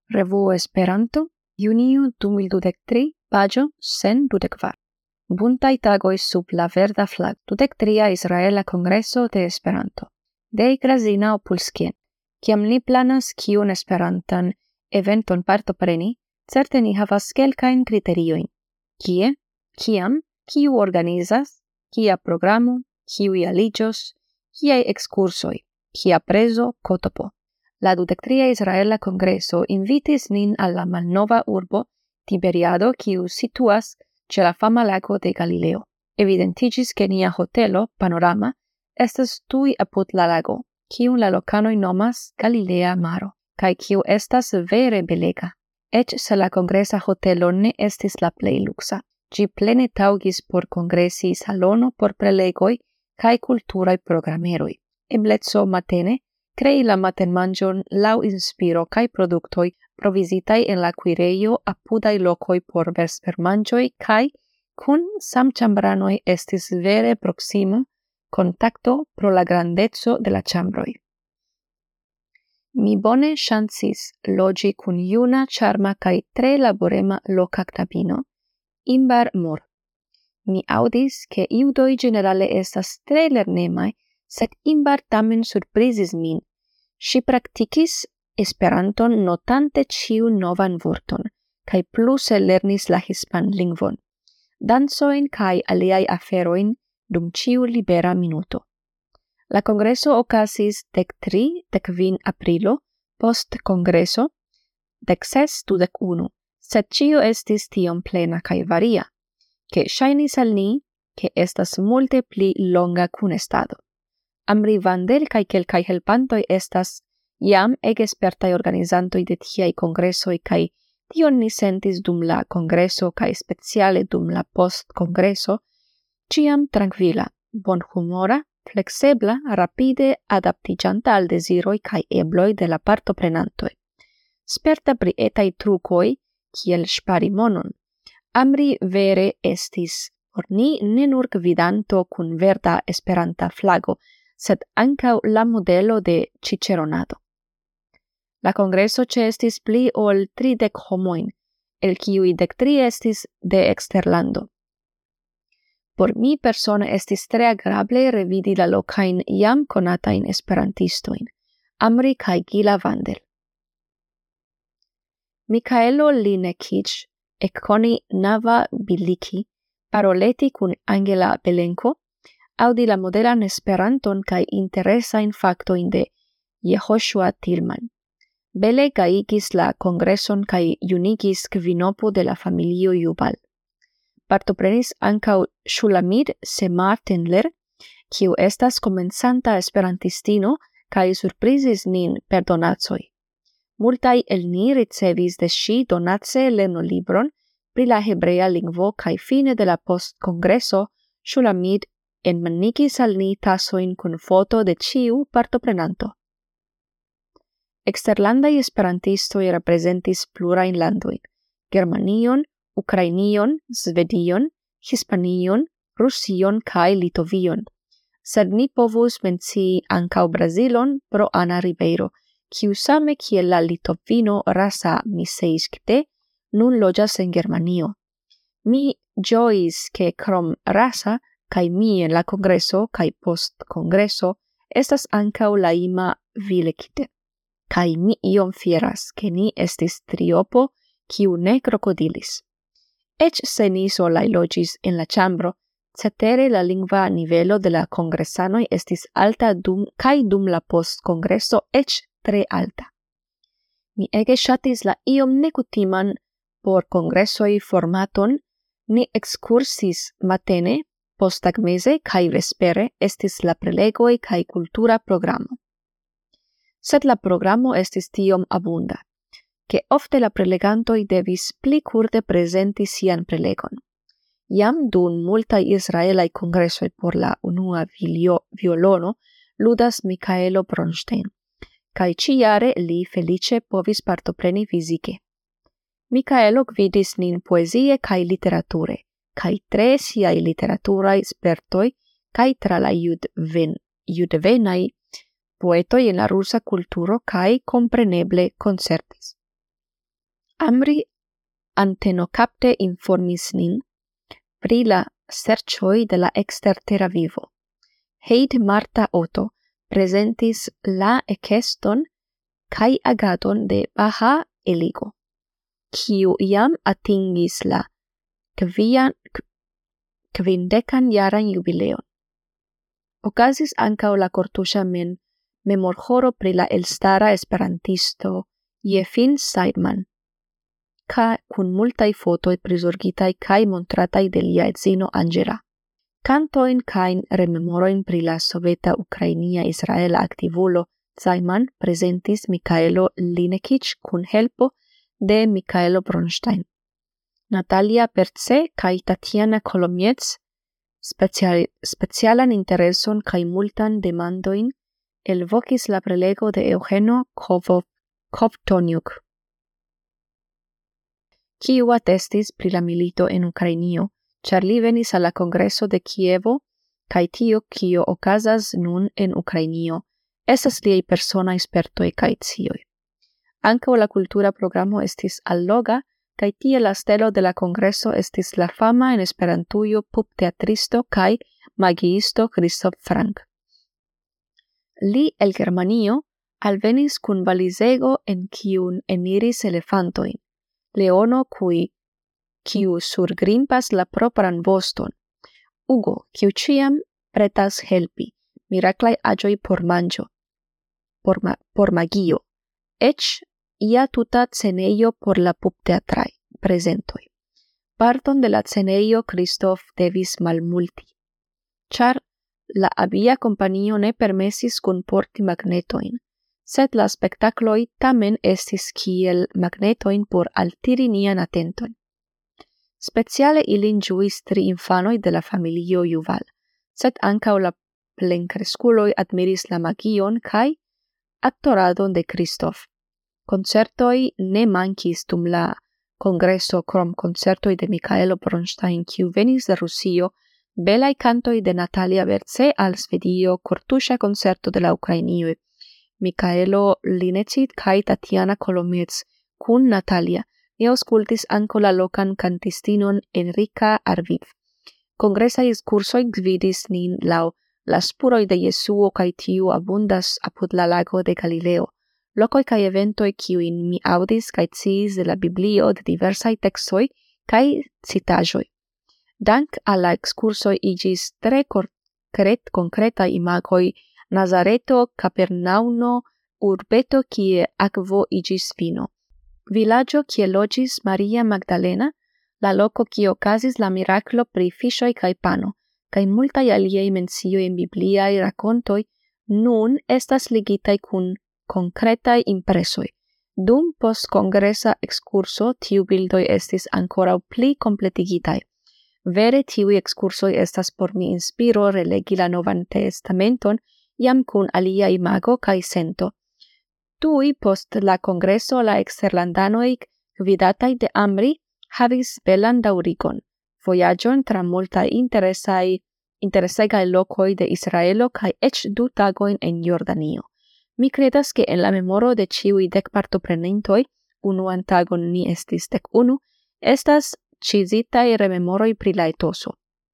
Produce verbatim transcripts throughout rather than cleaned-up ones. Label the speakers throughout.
Speaker 1: Revuo Esperanto, junio du mil dudek tri, pagio cent dudek kvar. Buntaj tagoj sub la verda flag. Dudek tria Israela Kongreso de Esperanto. De Grazina Opulskien. Kiam ni planas kiun Esperantan eventon partopreni, certe ni havas kelkajn kriteriojn. Kie, kiam, kiu organizas, kia programo, kiuj aliĝos, kiaj ekskursoj, kia prezo, kotopo. La dudek tria Israela Kongreso invitis nin al la malnova urbo Tiberiado, kiu situas ĉe la fama lago de Galileo. Evidentiĝis ke nia hotelo, Panorama, estas tuj apud la lago, kiun la lokanoj nomas Galilea Maro, kaj kiu estas vere belega. Eĉ se la kongresa hotelo ne estis la plej luksa, ĝi plene taŭgis por kongresi salono por prelegoj kaj kulturaj programeroj. Ebleco matene krei la matenmanĝon laŭ inspiro kaj produktoj provizitaj en la kuirejo apudaj lokoj por vespermanĝoj kaj kun samĉambranoj estis vere proksima kontakto pro la grandeco de la ĉambroj. Mi bone ŝancis loĝi kun juna, ĉarma kaj tre laborema loka knabino, Imbar Mor. Mi aŭdis, ke judoj ĝenerale estas tre lernemaj, sed Imbar tamen surprizis min. Ŝi praktikis Esperanton notante ĉiun novan vorton, kaj pluse lernis la hispanlingvon, dancojn kaj aliaj aferojn dum ĉiu libera minuto. La kongreso okazis dek tri dek kvin aprilo, post kongreso dek ses dudek unu, sed ĉio estis tiom plena kaj varia, ke ŝajnis al ni, ke estas multe pli longa kunestado. Amri Vandel kaj kelkaj helpantoj estas jam ege spertaj organizantoj de tiaj kongresoj kaj tion ni sentis dum la kongreso kaj speciale dum la post-kongreso, ĉiam trankvila, bonhumora, fleksebla, rapide adaptiĝanta al deziroj kaj ebloj de la partoprenantoj. Sperta pri etaj trukoj, kiel ŝpari monon. Amri vere estis por ni ne nur gvidanto kun verda esperanta flago, sed ankaŭ la modelo de ĉiĉeronado. La kongreso ĉeestis pli ol tridek homojn, el kiuj dek tri estis de eksterlando. Por mi persone estis tre agrable revidi la lokajn jam konatajn esperantistojn, Amri kaj Gila Vandel. Mikaelo Linekic ekkoni Nava Biliki, paroleti kun Angela Belenko, aŭdi la modelan Esperanton kaj interesajn faktojn de Yehoshua Tillman. Bele gaigis la kongreson kaj junigis kvinopo de la familio Jubal. Partoprenis ankaŭ Shulamit Semar Tendler, kiu estas komencanta esperantistino kaj surprizis nin per donacoj. Multaj el ni ricevis de ŝi donace lernolibron pri la hebrea lingvo kaj fine de la postkongreso Shulamit enmanigis al ni tasojn kun foto de ĉiu partoprenanto. Eksterlandaj esperantistoj reprezentis plurajn landojn: Germanion, Ukrainion, Svedion, Hispanion, Rusion kaj Litovion. Sed ni povus mencii ankaŭ Brazilon pro Ana Ribeiro, kiu same kiel la litovino Rasa Miseiskite nun loĝas en Germanio. Mi ĝojis, ke krom Rasa kaj mi en la kongreso kaj post kongreso estas ankaŭ la ima Vilekite. Kaj mi iom fieras, ke ni estis triopo, kiu ne krokodilis. Eĉ se ni solaj loĝis en la ĉambro, cetere la lingva nivelo de la kongresanoj estis alta dum kaj dum la postkongreso eĉ tre alta. Mi ege ŝatis la iom nekutiman por kongresoj formaton, ni ekskursis matene, posttagmeze kaj vespere estis la prelegoj kaj kultura programo. Sed la programo estis tiom abunda, ke ofte la prelegantoj devis pli kurde prezenti sian prelegon. Jam dum multaj israelaj kongresoj por la unua vilio, violono ludas Mikaelo Bronstein, kaj ĉiujare li feliĉe povis partopreni fizike. Mikaelo gvidis nin poezie kaj literature, kaj tre siaj literaturaj spertoj kaj tra la judven, judvenaj poetoj en la rusa kulturo kaj kompreneble koncertis. Amri antenocapte informis nin pri la sercioi de la extertera vivo. Heid Marta Otto presentis la ekeston kai agadon de Baha Eligo, kiu iam atingis la kvian kvindekan jaran jubileon. Okazis ankaŭ la kortuŝa men memorhoro pri la elstara esperantisto Jefin Seidman, ka kun multaj fotoj prizorgitaj kaj montrataj de lia edzino Angela. Cantoin kain rememoroin pri la soveta Ukrainia Israela aktivulo Seidman presentis Mikaelo Linekic kun helpo de Mikaelo Bronstein. Natalia Perce kaj Tatiana Kolomiec special, specialan intereson kaj multan demandoin elvokis la prelego de Eugenio Kovtoniuk, kiu atestis pri la milito en Ukrainio, char li venis a la Congreso de Kievo, kaj tio, kio okazas nun en Ukrainio, estas liaj personaj spertoj kaj scioj. Ankaŭ la kultura programo estis alloga, kaj tie la stelo de la Congreso estis la fama en Esperantujo pupteatristo kaj magiisto Christoph Frank. Li el Germanio alvenis kun valizego en kiun eniris elefantojn, leono kui kiu surgrimpas la propran voston, Ugo, kiu ciam pretas helpi, miraklaj aĝoj por manĝo, por, ma por magio, eĉ ia tuta scenejo por la pupteatraj prezentoj. Parton de la scenejo Christoph devis malmulti, ĉar la abia kompanio ne permesis kunporti magnetojn, sed la spektakloj tamen estis kiel magnetojn por altiri nian atenton. Speciale ilin ĝuis tri infanoj de la familio Juval, sed ankaŭ la plenkreskuloj admiris la magion kaj aktoradon de Christoph. Koncertoj ne mankis dum la kongreso krom koncertoj de Mikaelo Bronstein, kiu venis de Rusio, belaj kantoj de Natalia Berce al Svedio, kortuŝa koncerto de la Ukrainioj, Mikaelo Linecit kaj Tatiana Kolomiec kun Natalia. Ni aŭskultis ankaŭ la lokan kantistinon Enrika Arviv. Kongresaj ekskursoj gvidis nin laŭ la spuroj de Jesuo kaj tiu abundas apud la lago de Galileo, lokoj kaj eventoj kiujn mi aŭdis kaj sciis de la Biblio de diversaj tekstoj kaj citaĵoj. Dank al la ekskursoj iĝis tre konkret konkretaj imagoj Nazareto, Kapernaŭmo, urbeto kie akvo iĝis vino. Vilaĝo kie loĝis Maria Magdalena, la loko kie okazis la miraklo pri fiŝoj kaj pano, kaj multaj aliaj mencioj en bibliaj rakontoj nun estas ligitaj kun konkretaj impresoj. Dum postkongresa ekskurso tiu bildoj estis ankoraŭ pli kompletigitaj. Vere tiuj ekskursoj estas por mi inspiro relegi la Novan Testamenton jam kun alia imago kaj sento. Tui post la kongreso la eksterlandanoj gvidataj de Amri havis belan daŭrigon, vojaĝon tra multaj interesaj interesegaj lokoj de Israelo kaj eĉ du tagojn en Jordanio. Mi kredas ke en la memoro de ĉiuj dek partoprenintoj, unuan tagon ni estis dek unu, estas ĉizitaj rememoroj pri la etoso.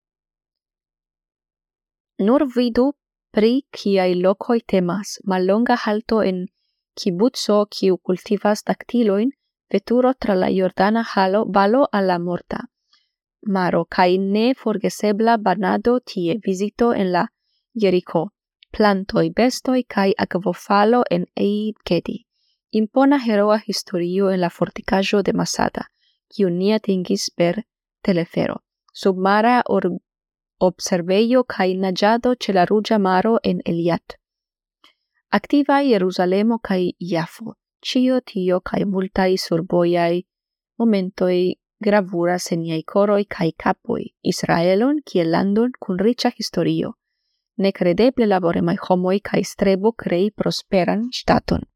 Speaker 1: Nur vidu pri kiaj lokoj temas: mallonga halto en kibutso kiu kultivas daktilojn, veturo tra la Jordana halo valo al la Morta Maro kaj ne forgesebla banado tie, vizito en la Jeriko, plantoj, bestoj kaj akvofalo en Eid Gedi. Impona heroa historio en la fortikaĵo de Masada, kiu ni atingis per telefero. Submara observejo kaj naĝado ĉe la Ruĝa Maro en Eliat. Aktiva Jerusalemo kaj Jafo, ĉio tio kaj multaj surbojaj momentoj gravuras en niaj koroj kaj kapoj Israelon kiel landon kun riĉa historio, nekredeble laboremaj homoj kaj strebo krei prosperan ŝtaton.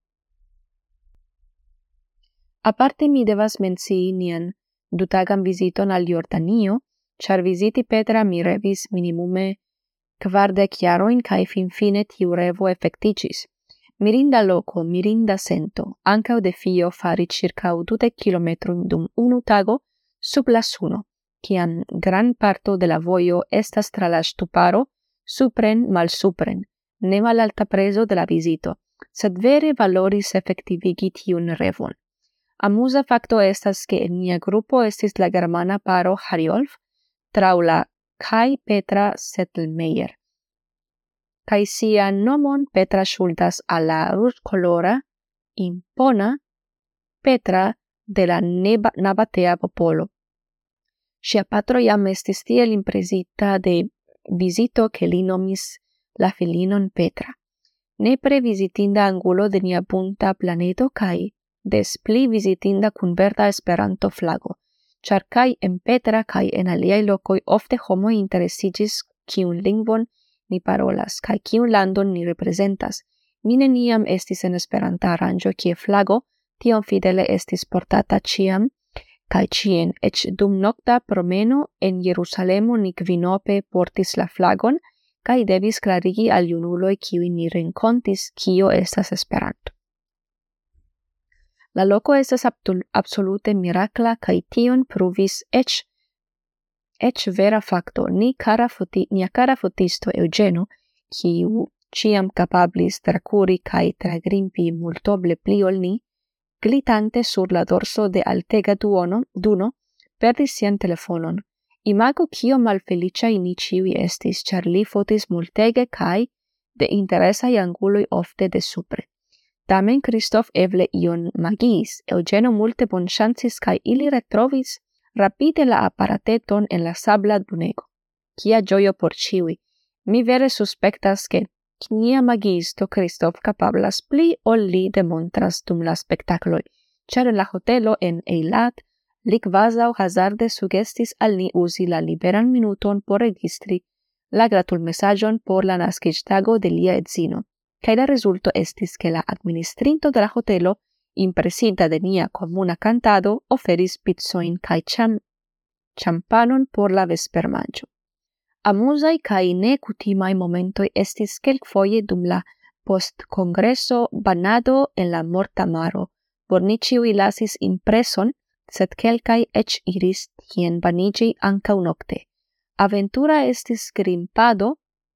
Speaker 1: Aparte mi devas mencii nian dutagan viziton al Jordanio, ĉar viziti Petra mi revis minimume kvardek jarojn kaj finfine tiu revo efektiĝis. Mirinda loco, mirinda sento, ancao de fio fari circa dudec kilometrum dum unu tago sub la suno, ciam gran parto de la voio estas tra la stuparo, supren mal supren, ne mal alta preso de la visito, sed vere valoris effectivigi tiun revon. Amusa facto estas che in mia gruppo estis la germana paro Hariolf, trau la Kai Petra Settelmeier. Kai sia nomon Petra ŝuldas al la ruzkolora, impona Petra de la neba, nabatea popolo. Ŝia patro jam estis tiel impresita de visito che li nomis la filinon Petra. Nepre visitinda angulo de nia bunta planeto kai des pli visitinda kun verda Esperanto flago, ĉar kaj en Petra kaj en aliaj lokoj ofte homoj interesiĝis kiun lingvon ni parolas kaj kiun landon ni reprezentas. Mi neniam estis en Esperanta aranĝo kie flago tiom fidele estis portata ĉiam kaj ĉien, eĉ dum nokta promeno en Jerusalemo ni kvinope portis la flagon kaj devis klarigi al junuloj kiujn ni renkontis kio estas Esperanto. La loco estas absolute miracla kaj tion pruvis ec ec vera facto. Ni cara foti, nia cara fotisto Eugeno, kiu ciam capablis tracuri kaj tragrimpi multoble pli ol ni, glitante sur la dorso de altega duono, duno, perdis sian telefonon. Imago kio malfeliĉaj ni ĉiuj estis, ĉar li fotis multege kaj de interesaj anguloj ofte de supre. Tamen Christoph eble ion magiis, Eugeno multe bonŝancis kaj ili retrovis rapide la aparateton en la sabla dunego. Kia ĝojo por ĉiuj! Mi vere suspektas ke nia magiisto Christoph kapablas pli ol li demontras dum la spektakloj, ĉar en la hotelo en Eilat li kvazaŭ hazarde sugestis al ni uzi la liberan minuton por registri la gratulmesaĝon por la naskiĝtago de lia edzino. Kaj la rezulto estis ke la administrinto de la hotelo, impresita de nia komuna kantado, oferis pizzojn kaj ĉam ĉampanon por la vespermanĝo. Amuzaj kaj nekutimaj momentoj estis kelkfoje dum la postkongreso banado en la Morta Maro. Por ni ĉiuj lasis impreson, sed kelkaj eĉ iris tien baniĝi ankaŭ nokte. Aventura estis grimpado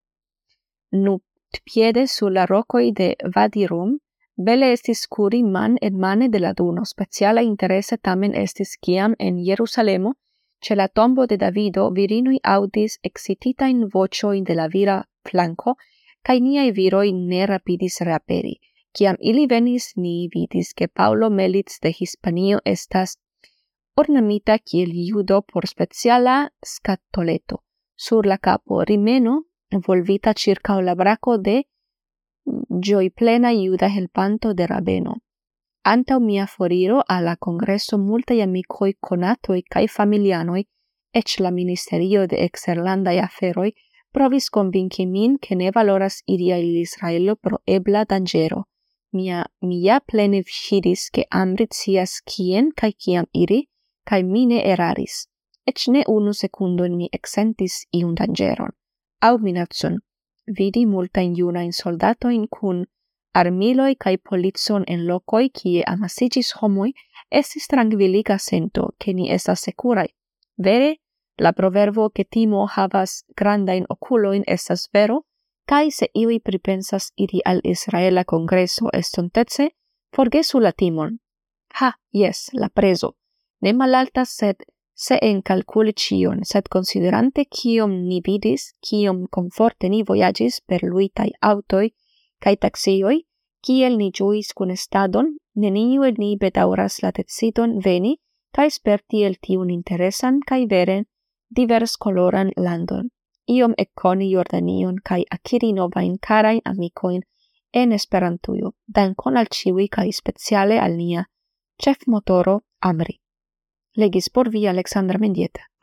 Speaker 1: nu piede sur la rocoi de Vadirum, bele estis curi man en mane de la duno. Speciala interesse tamen estis kiam en Jerusalemo, ce la tombo de Davido, virinui audis excititain vocioin de la vira flanco, cae niai viroi ne rapidis reaperi. Ciam ili venis, ni vidis che Paulo Melitz de Hispanio estas ornamita kiel judo por speciala scatoleto. Sur la capo rimeno, volvita circa la braco de gioi plena iuda helpanto de rabeno. Antau mia foriro alla congresso multae amicoi conatoi cae familianoi, ec la ministerio de exerlandai aferoi, provis convinci min che ne valoras iri al Israelo pro ebla dangero. Mia, mia plene vidis che ambrit sias cien cae ciam iri, cae mine eraris. Ec ne unu secundon mi exentis iun dangeron. Au minacon, vidi multain iunain soldatoin cun armiloi cae polizon en locoi kie amasigis homoi, estis tranquilliga sento che ni estas securai. Vere, la proverbo che timo havas grandain oculoin estas vero, cae se iui pripensas iri al Israela congreso estontece, forgesu la timon. Ha, yes, la preso. Ne malaltas sed se en calculi cion, sed considerante kiom ni vidis, kiom comforte ni voyagis per luitai autoi cae taxioi, kiel ni giuis kun estadon, neniu el ni bedauras la decidon veni cae sperti el tiun interesan cae veren divers coloran landon. Iom econi Jordanion cae acquiri novain carain amicoin en Esperantujo, dankon al ciui cae speciale al nia chef motoro Amri. Legis por vi Alexandra Mendieta.